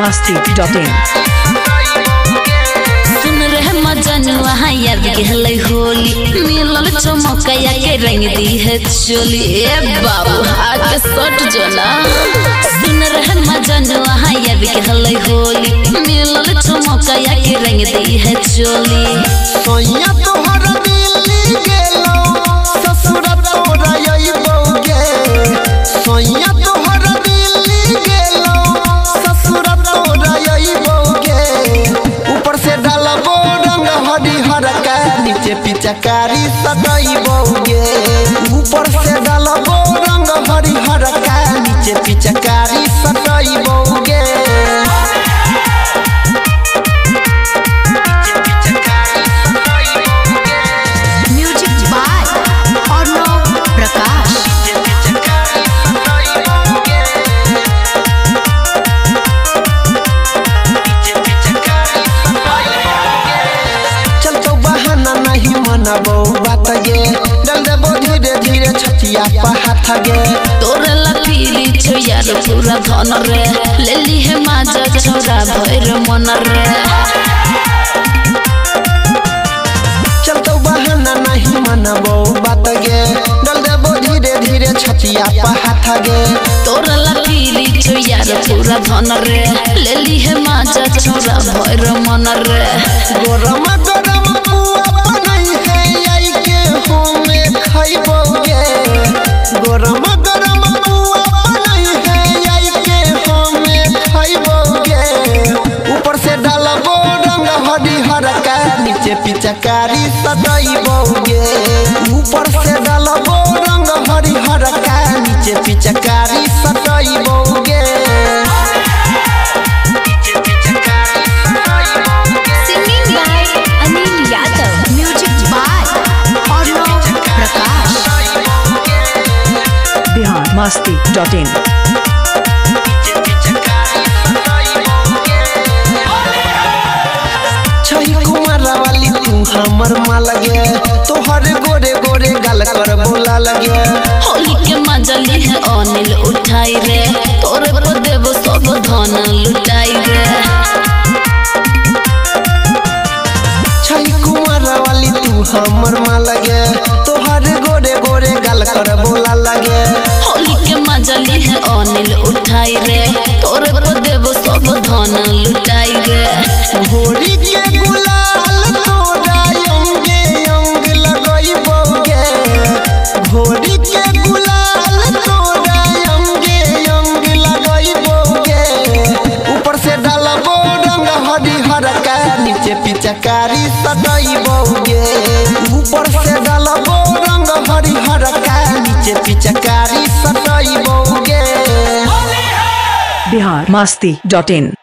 biharmasti.in सुन रहे मजनुआ यार कहले होली मिलल चमकया के रंग दी है चोली ए बाबू आके सट जोना सुन रहे मजनुआ यार कहले होली मिलल चमकया के रंग दी है चोली सोया तोहर दिल्ली गेलो ससुर तोरा अइबोगे सोया तोहर दिल्ली गेलो ससुर तोरा अइबोगे ऊपर से डालबो रंग हरिहर का नीचे पिचकारी सटइबोगे ऊपर से डालबो रंग हरिहर का नीचे पिचकारी सटइबोगे बात गे डल देबो धीरे धीरे छतिया पर हाथ गे तोरे लफीरी छो यार पूरा धन रे लेली है माजा छोरा भैर मन रे चलतो बहाना नहीं मनबो बात गे डल देबो धीरे धीरे छतिया पर हाथ गे तोरे लफीरी छो यार पूरा धन रे लेली है माजा छोरा भैर मन रे गरम गरम पुआ बनई है आई के होमे खाइबोगे गरम गरम पुआ बनई है आई के होमे खाइबोगे ऊपर से डालबो रंग हरिहर का नीचे पिचकारी सटइबोगे ऊपर से डालबो रंग हरिहर का नीचे पिचकारी सटइबोगे biharmasti.in छही कुमार वाली तू हमर माल गे तोहर गोरे गोरे गाल कर बोला लगे होली के मजली है अनिल उठाई रे तोरे को देबो सब धन लुटाई रे छही कुमार वाली तू हमर माल गे तोहर गोरे गोरे गाल कर बोला लगे होली के मजली है अनिल उठाई रे तोरे को देबो सब धन लुटाई रे होली के गुलाल तोरा अंगे अंग लगइबोगे होली के गुलाल तोरा अंगे अंग लगइबोगे ऊपर से डालबो रंग हरिहर का नीचे पिचकारी सटइबोगे ऊपर से डालबो रंग हरिहर का नीचे पिचकारी सटइबोगे biharmasti.in